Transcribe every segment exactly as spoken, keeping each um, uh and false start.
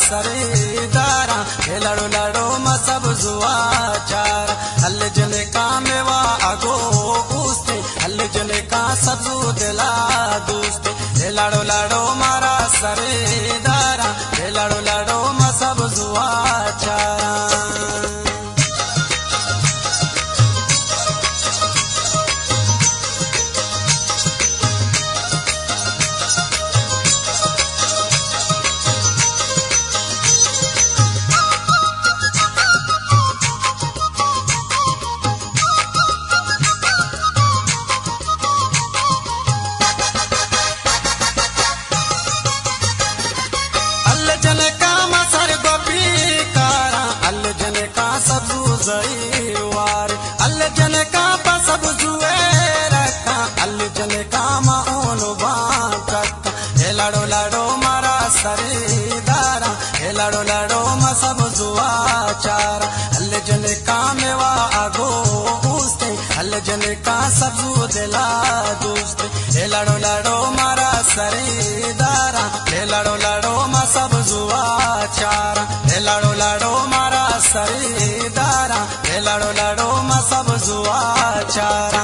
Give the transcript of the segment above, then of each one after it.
सरीदारा लड़ो लड़ो मसब जुआ चार अल जने का मेवा अगो पूछते अल जने का सजू दिला दोस्ते लड़ो लड़ो मारा सरीदारा लड़ो लड़ो मसब जुआ चारा वार अल जन का पसब जुए रखा अल जन का माओन बाका हे लड़ो लड़ो मारा सरीदारा हे लड़ो लड़ो मसब जुआ चारा अल जन का मेवा अगो पूछते अल जन का सब्जू दिला दोस्ते हे लड़ो लड़ो मारा सरीदारा हे लड़ो लड़ो मसब जुआ चारा हे लड़ो लड़ो मारा सरीदारा हे लड़ो लड़ो मसब जुआ चारा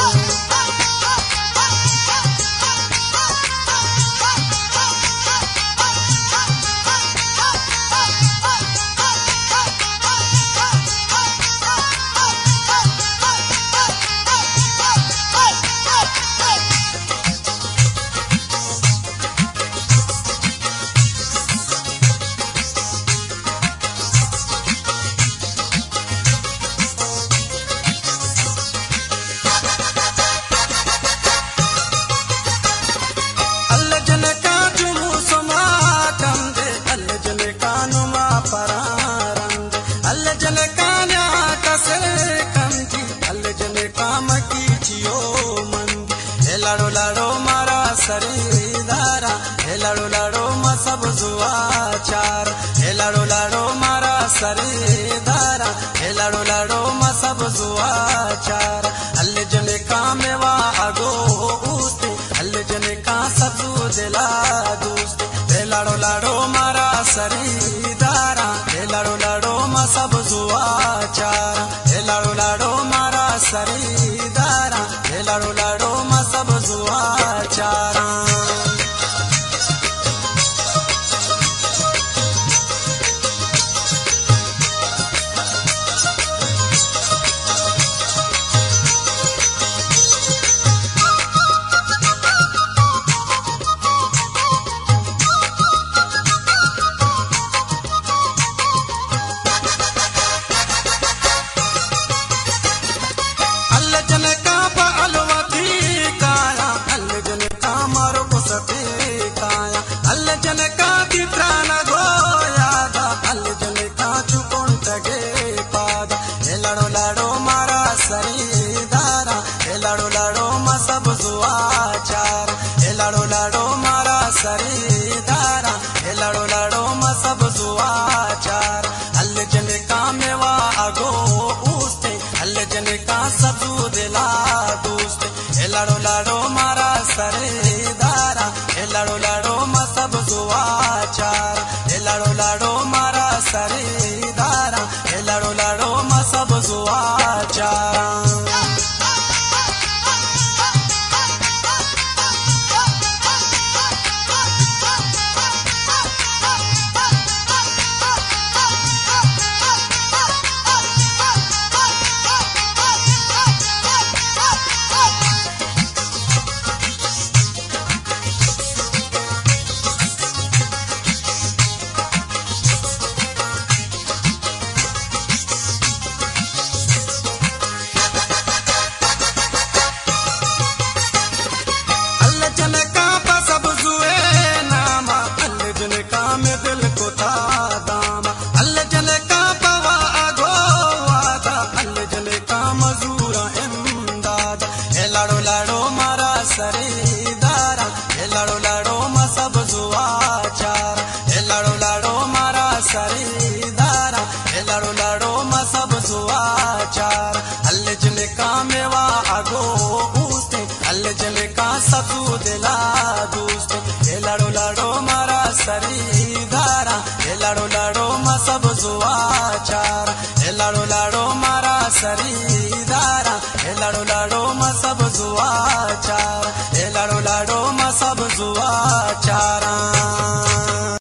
लड़ो लड़ो मारा सरीदारा हे लड़ो लड़ो मसब जुआ चार हे लड़ो लड़ो मारा सरीदारा हे लड़ो लड़ो मसब जुआ चार अल जने का मेवा अगो पूछते अल जने का सब्जू दिला दोस्ते हे लड़ो लड़ो मारा सरीदारा हे लड़ो लड़ो मसब जुआ चार हे लड़ो लड़ो मारा सरीदारा हे लड़ो लड़ो मसब जुआ चारा अल बाचा